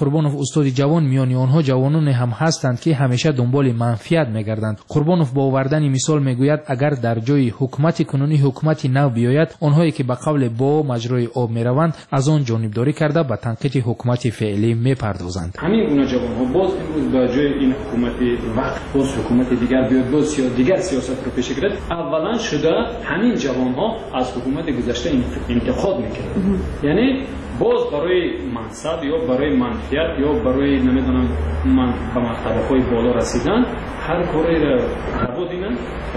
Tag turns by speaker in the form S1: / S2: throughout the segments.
S1: قربانوف استاد جوان میانی آنها جوانان هم هستند که همیشه دنبال منفعت میگردند. قربانوف با آوردن مثال میگوید اگر در جای حکومت کنونی حکومت نو بیاید، آنهایی که به قول با مجرای آب میروند از آن جانبداری کرده به تنقیح حکومت فعلی میپردازند.
S2: همین گونه جوانها باز امروز به جای این حکومت وقت باز حکومت دیگر بیاد، باز دیگر سیاست رو پیش گرفت، اولا شده همین جوانها از حکومت گذشته انتقاد میکردند. یعنی باز برای منصب یا برای منفعت یا برای نمیدونم من به مرتبه‌های بالا رسیدن هر کاری را ربودینن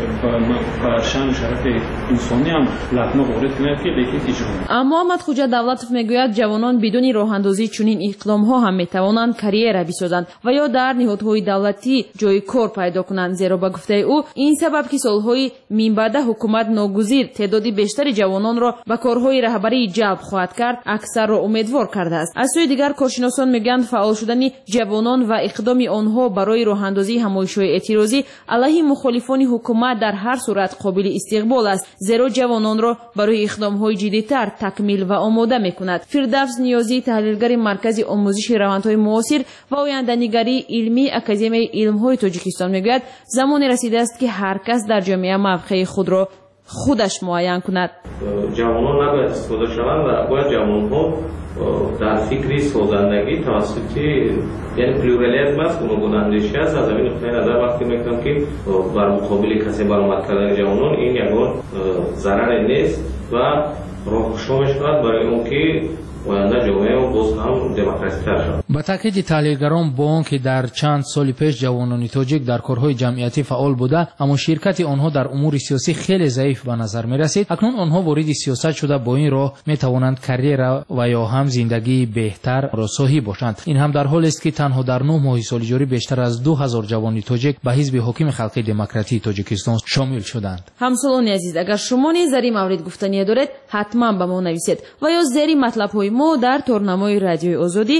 S2: با شان و شرف انسانی هم لطمه وارد کنند که لیکن اجرا.
S3: اما محمد خوجا دولتوف میگوید جوانان بدون راهاندازی چنین اقدام‌ها هم میتوانند کاریرا بسازند و یا در نهادهای دولتی جای کار پیدا کنند، زیرا با گفته او این سبب که سالهای بعد حکومت ناگزیر تعدادی بیشتر جوانان را به کارهای رهبری جلب خواهد کرد اکثر را امیدوار کرده است. از سوی دیگر کارشناسان میگویند فعال شدن جوانان و اقدام آنها برای راهاندازی همایش‌های اعتراضی علیه مخالفان حکومت در هر صورت قابل استقبال است، زیرا جوانان را برای اقدام‌های جدی‌تر تکمیل و آماده می‌کند. فردوس نیازی، تحلیلگر مرکز آموزش روندهای معاصر و آینده‌نگری علمی اکادمی علم‌های تاجیکستان میگوید زمانی رسیده است که هر کس در جامعه موقع خود را خودش معین کند.
S4: جوانان نباید استفاده شوند و باید جوان‌ها در فکری سازندگی توسط یعنی پلورالیسم است، گوناگون است. از این نقطه نظر وقتی میگم که بر مقابل کسی برآمد کردن جوانان این یگان ضرر نیست و راهگشا میشود برای اون که آینده جامعه و باز هم دموکراتیک‌تر شود.
S1: با تاکید تحلیلگران با آنکه در چند سال پیش جوانان تاجیک در کارهای جمعیتی فعال بوده اما شرکت آنها در امور سیاسی خیلی ضعیف به نظر می رسید، اکنون آنها وارد سیاست شده با این راه می توانند کاریرا و یا هم زندگی بهتر را صاحب باشند. این هم در حالی است که تنها در 9 ماه سال جاری بیشتر از 2000 جوان تاجیک به حزب حاکم خلقی دموکراتی تاجیکستان شامل شدند.
S3: همسالان عزیز، اگر شما نیز در این مورد گفتنی دارید حتما به ما نویسید و یا زیر مطلب‌های ما در تورنمای رادیوی آزادی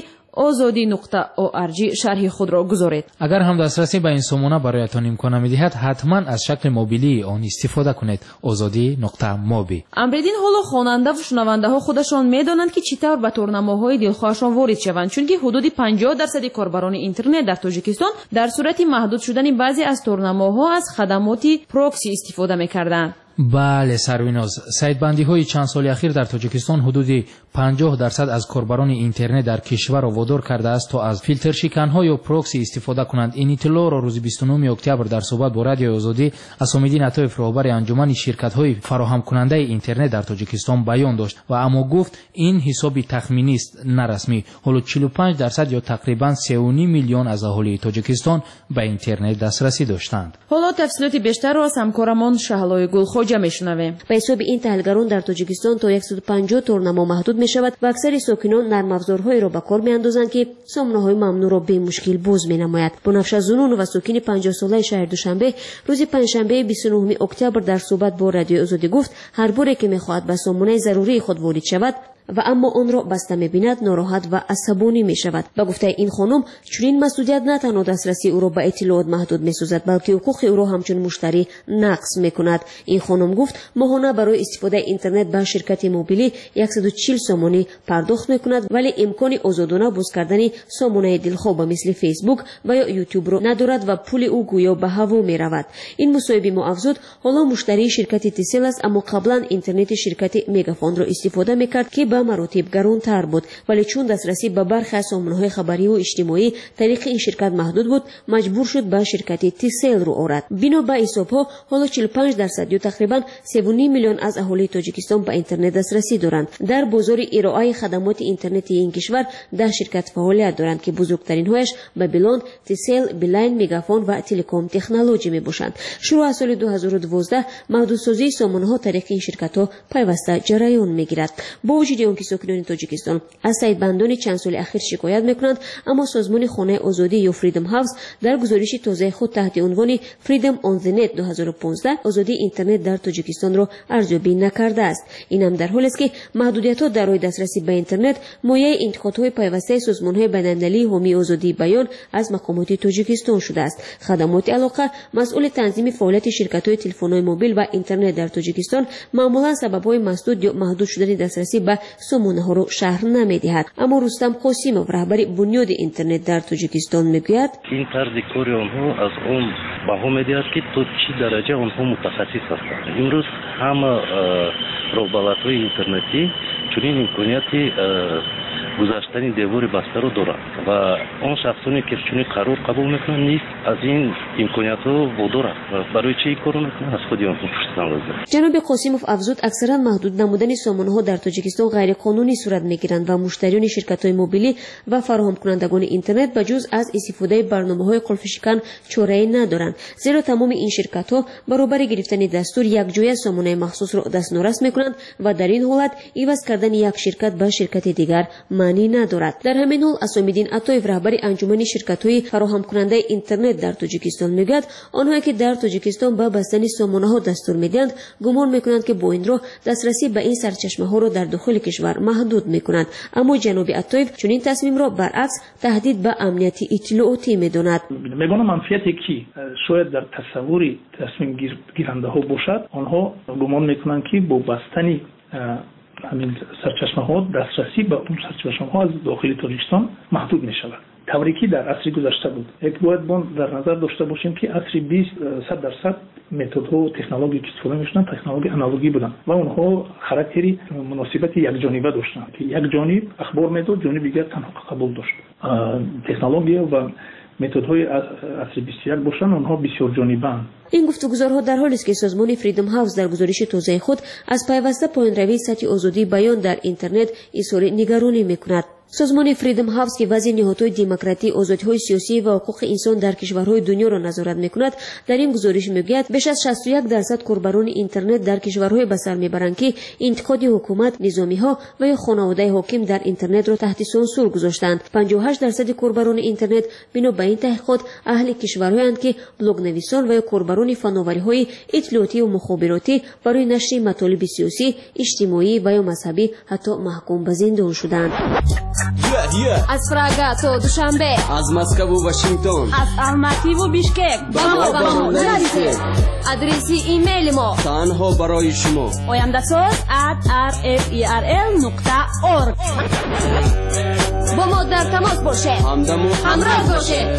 S3: azadi.org شرح خود را گذارید.
S1: اگر هم دسترسی به این سامانه برایتان امکان می‌دهد حتما از شکل موبیلی آن استفاده کنید. azadi.mobi.
S3: امریدین حالا خواننده و شنونده ها خودشان میدانند که چطور به تورنمه‌های دلخواهشان وارد شوند، چون که حدود 50% کاربران اینترنت در تاجیکستان در صورت محدود شدن بعضی از تورنمه‌ها از خدمات پروکسی استفاده می‌کردند.
S1: بله سرویناز، سایت‌بندی های چند سال اخیر در تاجیکستان حدود 50% از کاربران اینترنت در کشور را وادار کرده است تا از فیلتر شکن‌ها یا پروکسی استفاده کنند. این اطلاع را روز 29 اکتبر در صحبت با رادیو آزادی اسامدین عطایف رهبر انجمن شرکت‌های فراهم کننده اینترنت در تاجیکستان بیان داشت و اما گفت این حسابی تخمینی است نه رسمی. حالا 45% یا تقریبا 3.5 میلیون از اهالی تاجیکستان به اینترنت دسترسی داشتند.
S3: حالا تفصیلات بیشتر را از همکارمان شهلای گلخوجه میشنویم.
S5: به حساب این تحلیلگران در تاجیکستان تا 150 تورنمه محدود می شود و اکثر ساکنان نرم افزارهایی را به کار میاندازند که سامانه‌های ممنوع را به مشکل باز مینماید. بنفشه زنون و ساکن 50 ساله شهر دوشنبه روز پنجشنبه 29 اکتبر در صحبت با رادیو آزادی گفت هر باره که میخواهد به سامانه ضروری خود وارد شود و اما آن را بسته می‌بیند ناراحت و عصبانی می‌شود. با گفته این خانم چنین مسئولیت نه تنها دسترسی او را به اطلاعات محدود می‌سازد بلکه حقوق او را همچون مشتری نقض می‌کند. این خانم گفت ماهانه برای استفاده اینترنت به شرکت موبیلی 140 سامانه پرداخت می‌کند ولی امکان آزادانه باز کردن سامانه دلخواه مثل فیسبوک و یا یوتیوب را ندارد و پول او گویا به هوا می‌رود. این مصاحبه ما افزود حالا مشتری شرکت تیسل است اما قبلا اینترنت شرکت مگافون را استفاده می‌کرد که به مراتب گرانتر بود ولی چون دسترسی به برخی از سامانه‌های خبری و اجتماعی طریق این شرکت محدود بود مجبور شد به شرکت تیسل رو آورد. بنا به حساب‌ها حالا 45% یا تقریبا 3.5 میلیون از اهالی تاجیکستان به اینترنت دسترسی دارند. در بازار ارائه خدمات اینترنتی این کشور 10 شرکت فعالیت دارند که بزرگترین هایش بابلون، تیسل، بیلاین، مگافون و تلکام تکنولوژی میباشند. شروع از سال 2012 محدودسازی سامانه‌ها طریق این شرکت‌ها پیوسته جریان میگیرد. با وجود آنکه ساکنان تاجیکستان از سایت‌بندان چند سال اخیر شکایت میکنند اما سازمان خانه آزادی یا فریدم هاوس در گزارش تازه خود تحت عنوان فریدم آن دی نت 2015 آزادی اینترنت در تاجیکستان را ارزیابی نکرده است. این هم در حالی است که محدودیت‌ها در راه دسترسی به اینترنت مایه انتقادهای پیوسته سازمان‌های بین‌المللی حامی آزادی بیان از مقامات تاجیکستان شده است. خدمات علاقه مسئول تنظیم فعالیت شرکت‌های تلفن‌های موبیل و اینترنت در تاجیکستان معمولا سبب‌های مسدود یا محدود شدن دسترسی به سامانه‌ها را شرح نمی‌دهد. اما رستم قاسیمов رهبر بنیاد اینترنت در تاجیکستان میگوید
S6: این طرز کار آنها از اون بها می‌دهد که تا چه درجه آنها متخصص هستند. امروز همه رقابت‌های اینترنتی چنین امکانیتی گذاشتن دیوار بسته رو دارند و آن شخصانی که چنین قرار قبول میکنند نیست از این امکانیت رو وادارند و برای چه کار میکنند از خود آنها پرسیدن لازم.
S5: جناب قاسیمов افزود اکثرا محدود نمودن سامانه‌ها در تاجیکستان غیر قانونی صورت میگیرند و مشتریان شرکت‌های موبیلی و فراهم کنندگان اینترنت بجز از استفاده برنامه‌های قلفشکن چاره‌ای ندارند، زیرا تمام این شرکت‌ها برابر گرفتن دستور یک جای سامانه مخصوص را دستنوراس میکنند و در این حالت عوض کردن یک شرکت به شرکت دیگر معنی ندارد. در همین حال اسام‌الدین عطایف رهبر انجمن شرکت‌های فراهم کننده اینترنت در تاجیکستان میگوید آنهایی که در تاجیکستان به بستن سامانه‌ها دستور میدهند گمان میکنند که با این راه دسترسی به این سرچشمه‌ها را در داخل کشور محدود میکنند. اما جناب عطایف چنین تصمیم را برعکس تهدید به امنیت اطلاعاتی میداند.
S7: میگم منفیتی که شاید در تصوری تصمیم گیرنده‌ها باشد، آنها گمان میکنند که با بستن همین سرچشمه‌ها دسترسی به اون سرچشمه‌ها از داخل تاجیکستان محدود می‌شود. طوری که در عصر گذشته بود. یک باید در نظر داشته باشیم که عصر 100% متدها و تکنولوژی که استفاده می‌شدن تکنولوژی آنالوگی بودن و اونها خاراکتری مناسبت یک جانبه داشتن که یک جانب اخبار میداد، جانب دیگر تنها قبول داشت. تکنولوژی و متدهای عصر 21 باشن آنها بسیار جانبه‌اند.
S5: این گفتگوزارها در حالی است که سازمان فریدم هاوس در گزارش تازه خود از پیوسته پایین‌روی سطح آزادی بیان در اینترنت اظهار نگرانی می‌کند. سازمان فریدم هاوس که وضع نهادهای دموکراتی، آزادی‌های سیاسی و حقوق انسان در کشورهای دنیا را نظارت می‌کند، در این گزارش می‌گوید بیش از 61% کاربران اینترنت در کشورهای به سر می‌برند که انتقاد حکومت، نظامی‌ها و یا خانواده حاکم در اینترنت را تحت سانسور گذاشتند. 58% کاربران اینترنت بنا به این تحقیقات اهل کشورهایند که بلاگ نویسان و یا کاربران فناوری‌های اطلاعاتی و مخابراتی برای نشر مطالب سیاسی، اجتماعی و یا مذهبی حتی محکوم به زندان شدند.
S8: از پراگ تا دوشنبه،
S9: از مسکو و واشنگتن،
S8: از الماتی و بیشکک با ما نرسید. آدرس ایمیل ما
S9: تنها برای شما
S8: oyamdasoz@rferl.org. با ما در تماس باشه، همراه باشه.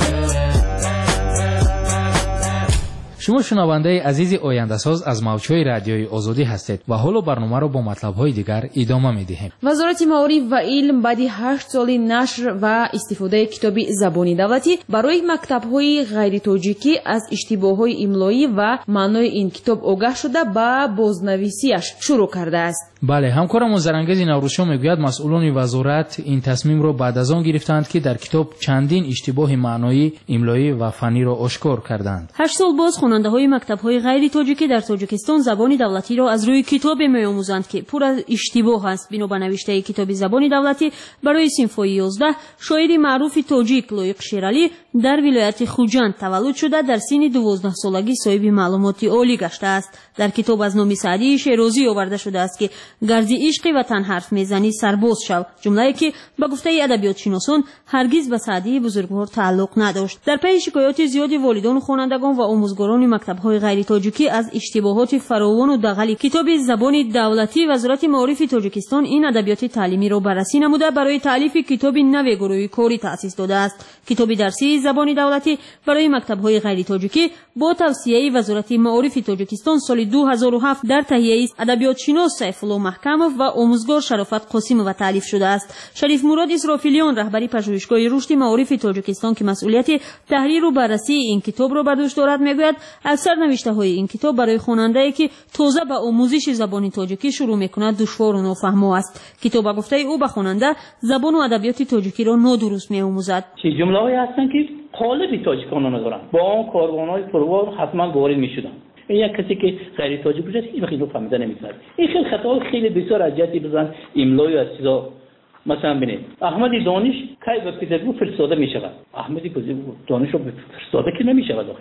S1: شما شنونده عزیز آینده‌ساز از موج‌های رادیوی آزادی هستید و حالا برنامه را با مطلب‌های دیگر ادامه می‌دهیم.
S3: وزارت معارف و علم بعد 8 سال نشر و استفاده کتاب زبانی دولتی برای مکتب‌های غیر تاجیکی از اشتباه‌های املایی و معنای این کتاب آگاه شده به بازنویسیش شروع کرده است.
S1: بله، همکارم زرنگز نوروزشاه میگوید مسئولان وزارت این تصمیم را بعد از آن گرفتند که در کتاب چندین اشتباه معنایی، املایی و فنی را آشکار کردند.
S10: 8 سال باز خواننده‌های مکتب‌های غیر تاجیکی در تاجیکستان زبان دولتی را از روی کتاب می‌آموزند که پر از اشتباه است. بنا به نوشته کتاب زبان دولتی برای صنف 11 شاعر معروف تاجیک لایق شیرالی در ولایت خوجند تولد شده در سن 12 سالگی صاحب معلومات عالی گشته است. در کتاب از نام سعدی شیرازی آورده شده است که گردی عشق وطن حرف میزنی سرباز شو، جمله‌ای که با گفته ادبیات شناسان هرگز به سعدی بزرگوار تعلق نداشت. در پی شکایات زیاد والدان خوانندگان و آموزگاران مکتب‌های غیر تاجیکی از اشتباهات فراوان و دغل کتاب زبان دولتی، وزارت معارف تاجیکستان این ادبیات تعلیمی را بررسی نموده برای تالیف کتاب نو گروهی کاری تأسیس داده است. کتاب درسی زبان دولتی برای مکتب‌های غیر تاجیکی با توصیه وزارت معارف تاجیکستان سال 2007 در تهیه ادبیات شناس سیف‌الله محکمov و آموزگار شرافت قاسیمova تالیف شده است. شریف مراد اسرافیلیان رهبری پژوهشگاه رشد معارف تاجیکستان که مسئولیت تحریر و بررسی این کتاب را بر دوش دارد میگوید اکثر نوشته‌های این کتاب برای خواننده‌ای که تازه به آموزش زبان تاجیکی شروع می‌کند دشوار و نافهم‌آ است. کتاب گفته او به خواننده زبان و ادبیات تاجیکی را نادرست می‌آموزد.
S11: چه جمله‌هایی هستند که قالب تاجیکان ندارند، با آن کاروان‌های پروار حتما وارد می‌شدند. این یک کسی که غیر تاجیک باشه هیچ وقت اینو فهمیده نمی‌تونه. این خیلی خطا خیلی بسیار اذیتی بزن املای از چیزا. مثلا ببینید احمد دانش کی به پترزبورگ فرستاده می‌شود، احمد دانش رو فرستاده که نمی‌شود آخه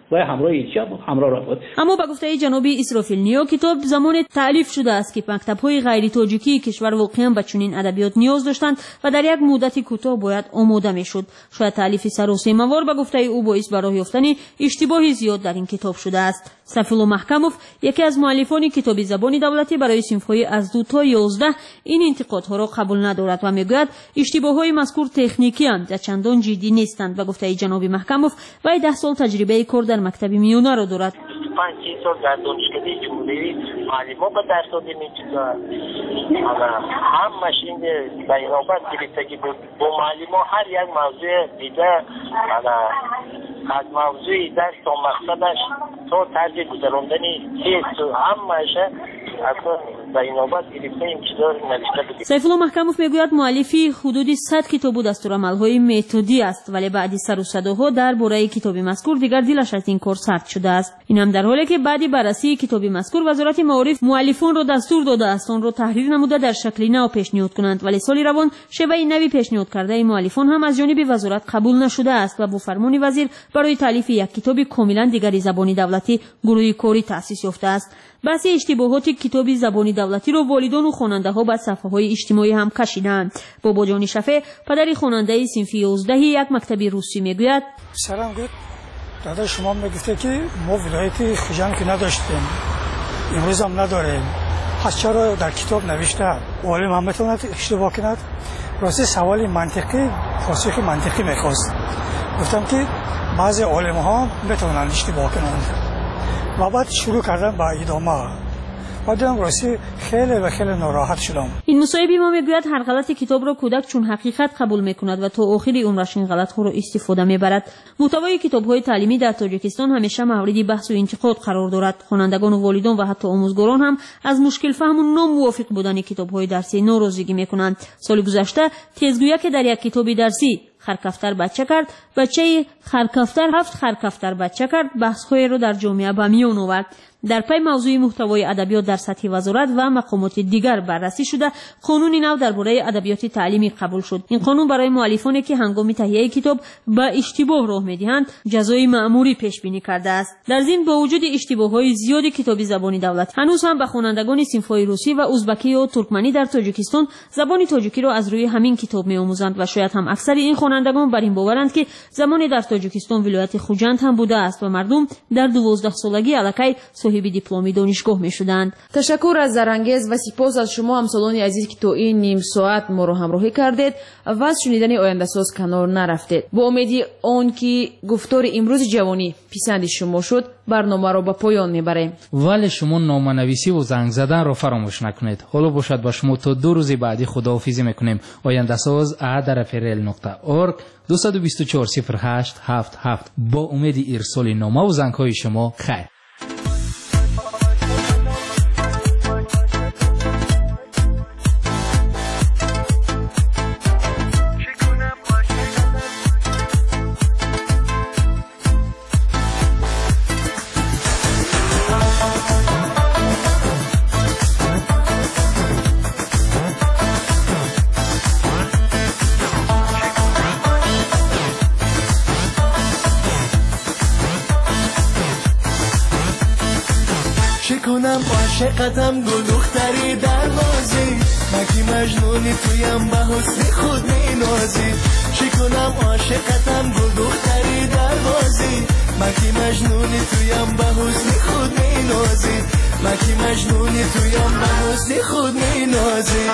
S11: و همراه ایلچی همراه را بود.
S10: اما به گفته جناب اسرافیل نیو کتاب زمان تألیف شده است که مکتب‌های غیر تاجیکی کشور واقعا به چنین ادبیات نیاز داشتند و در یک مدت کوتاه باید آماده میشد. شاید تألیف سراسیمه‌وار به گفته او باعث به راه یافتن اشتباه زیاد در این کتاب شده است. سیفالله محکموف یکی از مؤلفان کتاب زبان دولتی برای صنف‌های از 2 تا 11 این انتقادها را قبول ندارد و میگوید اشتباه‌های مذکور تکنیکی اند چندان جدی نیستند. به گفته جناب محکموف وی 10 سال تجربه کار در مکتب میانه را دارد.
S12: 5 سال در دانشکده جمهوری معلمان به درس داده می‌شود. همش این بیانات گرفته که با معلمان هر یک موضوع دیده از موضوع درس تا مقصدش تا طرز گذراندن حس همش از بیانات گرفته این چیزا نوشته بود.
S10: سیفالله محکموف میگوید مؤلفی حدود 100 کتاب و دستورالعمل‌های متدی است ولی بعدی سر و صداها درباره کتاب مذکور دیگر دلش از این کار سرد شده است. این هم در حالی که بعدی بررسی کتاب مذکور وزارت معارف مؤلفان را دستور داده است آن را تحریر نموده در شکل نو پیشنهاد کنند ولی سال روان شیوه نوی پیشنهاد کرده مؤلفان هم از جانب وزارت قبول نشده است و با فرمان وزیر برای تالیف یک کتاب کاملا دیگری زبان دولتی گروه کاری تأسیس یافته است. بحث اشتباهات کتاب زبان دولتی را والدان و خواننده‌ها بر صفحه‌های اجتماعی هم کشیدند. بابا جان شفیع پدر خواننده صنف 11 یک مکتب روسی میگوید
S13: سلام گفت دادا شما میگفته که ما ولایت خوجان که نداشتیم امروز هم نداریم پس چرا در کتاب نوشته عالم هم میتواند اشتباه کند راستی سوال منطقی پاسخ منطقی میخواست گفتم که بعضی عالم ها میتونند اشتباه کنند و بعد شروع کردم با ادامه و دیدم راستی خیلی ناراحت شدم.
S10: این مصاحبه ما میگوید هر غلط کتاب را کودک چون حقیقت قبول میکند و تا آخر عمرش این غلط ها را استفاده میبرد. محتوای کتاب‌های تعلیمی در تاجیکستان همیشه مورد بحث و انتقاد قرار دارد. خوانندگان و والدان و حتی آموزگاران هم از مشکل فهم و ناموافق بودن کتاب‌های درسی ناراضگی میکنند. سال گذشته تیزگویی که در یک کتاب درسی خرکفتر بچه کرد بچه خرکفتر 7 خرکفتر بچه کرد بحث‌های را در جامعه به میان آورد. در پی موضوع محتوای ادبیات در سطح وزارت و مقامات دیگر بررسی شده قانون نو درباره ادبیات تعلیمی قبول شد. این قانون برای مؤلفانی که هنگام تهیه کتاب به اشتباه راه میدهند جزای مأموری پیش بینی کرده است. در ضمن با وجود اشتباه‌های زیاد کتاب زبان دولت هنوز هم به خوانندگان صنف‌های روسی و ازبکی و ترکمنی در تاجیکستان زبان تاجیکی را از روی همین کتاب می‌آموزند و شاید هم اکثر این خوانندگان بر این باورند که زمان در تاجیکستان ولایت خوجند هم بوده است و مردم در 12 سالگی الکی صاحب دیپلمی دانشگاه میشدند.
S3: تشکر از زرانگیز و سپاس از شما همسالان عزیز که تو این نیم ساعت ما رو همراهی کردید و از شنیدن آینده ساز کنار نرفتید. با امیدی آن که گفتار امروز جوانی پسند شما شد برنامه رو به پایان میبریم.
S1: ولی شما نامه‌نویسی و زنگ زدن رو فراموش نکنید. حالا باشد با شما تا 2 روز بعدی خداحافظی میکنیم. آینده ساز @frl.org 224 08 77 با امید ارسال نامه و زنگ های شما. خیر.
S14: کنم عاشقتم گل دختری دروازی مکی مجنونی تویم به حسن خود می نازی چی کنم عاشقتم گل دختری دروازی مکی مجنونی تویم به حسن خود می نازی مکی مجنونی تویم به حسن خود می نازی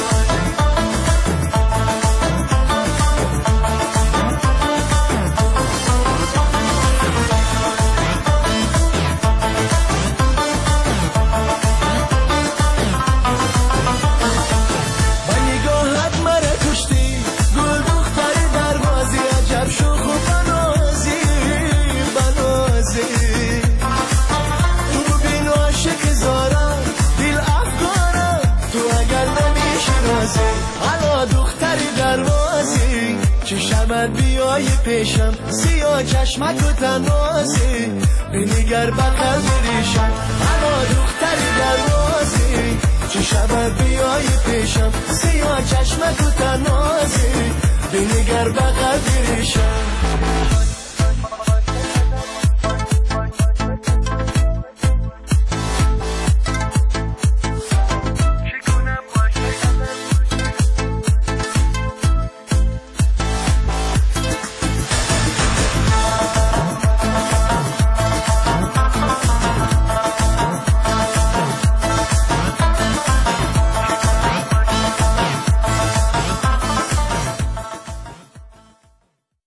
S14: بیای پیشم سیاه چشمک و تنازی بنگر بقل بریشم اما دختری دروازی چه شب بیای پیشم سیاه چشمک و تنازی بنگر بقل